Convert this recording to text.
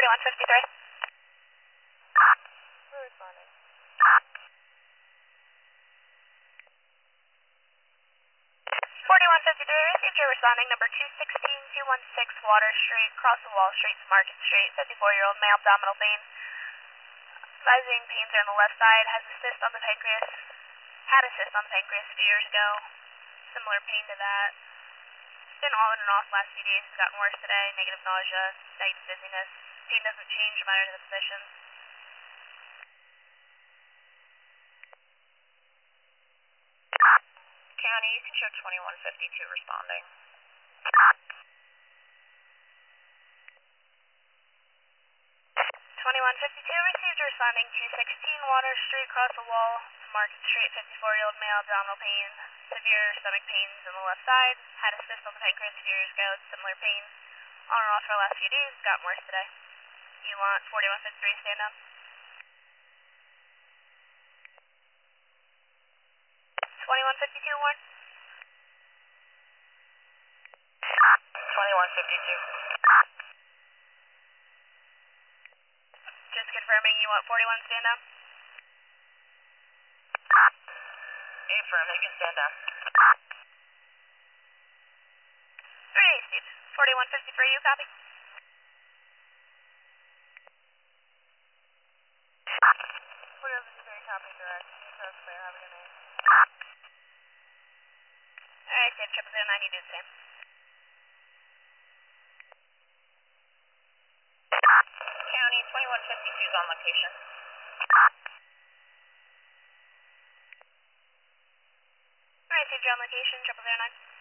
4153. We're responding. 4153, received your responding number 216-216 Water Street, cross the Wall Street to Market Street, 54-year-old male, abdominal pain. Advising pains are on the left side, had assist on the pancreas a few years ago. Similar pain to that. It's been on and off last few days, it's gotten worse today, negative nausea, night dizziness. Pain doesn't change no matter the position. County, you can show 2152 responding. 2152, received your responding 216 Water Street, cross the wall to Market Street, 54-year-old male, abdominal pain, severe stomach pains on the left side, had a cyst on the pancreas a few years ago, similar pain, on and off for the last few days, gotten worse today. You want 4153 stand down? 2152, Warren? 2152. Just confirming you want 41 stand down? Affirm, they can stand down. 3 Steve. 4153, you copy? 4153, copy direct. Details clear, have a good night. Alright, Steve, 009, you do the same. County, 2152 is on location. Alright, Steve, you're on location, 009.